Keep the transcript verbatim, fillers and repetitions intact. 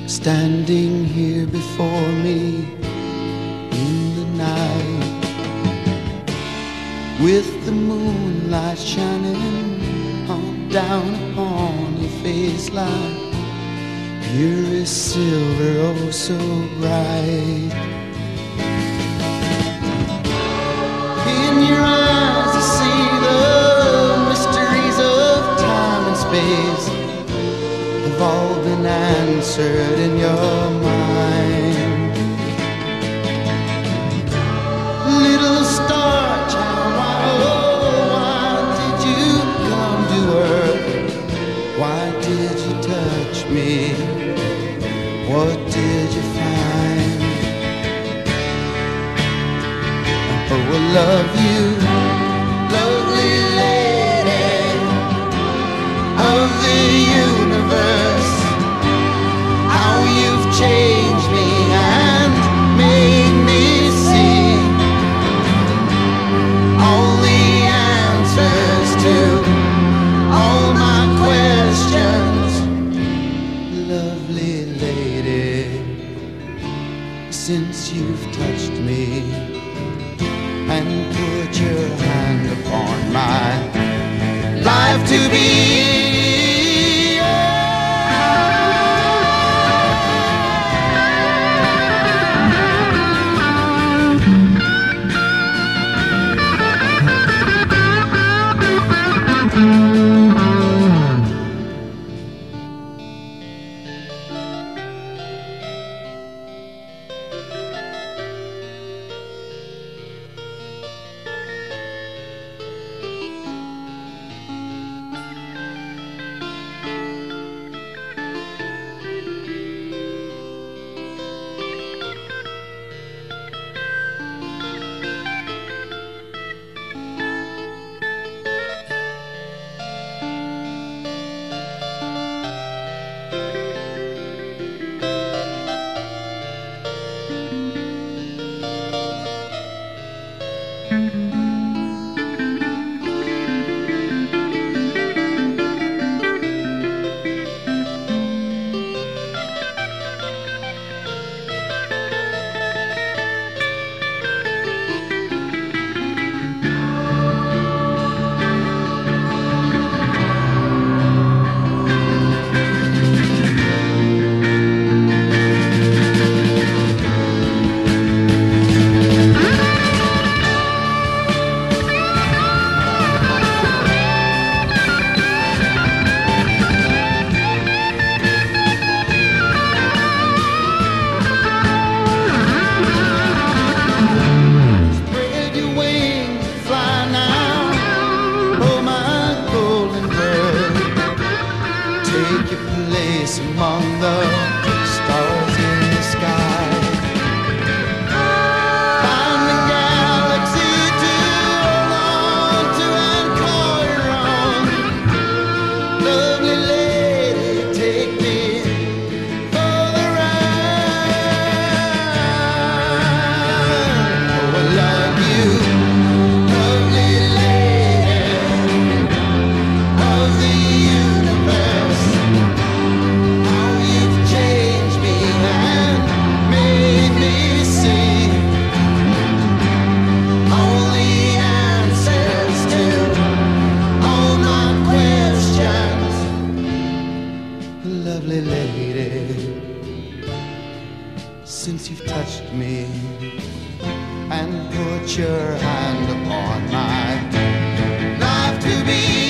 standing here before me in the night, with the moonlight shining on down upon your face like pure as silver, oh so bright. In your eyes I see the mysteries of time and space have all been answered in your mind. Little star child, why, oh, why did you come to earth? Why did you touch me? What did you find? Oh, I love you, lovely lady of the universe. How you've changed me and made me see all the answers to all my questions. Lovely lady, since you've touched me and put your hand upon my life to be. Among the stars in the sky, find the galaxy to hold on to and call your own. Lovely lady, take me for the ride. Oh, I love you, lovely lady of the universe. Lovely lady, since you've touched me and put your hand upon my life to be.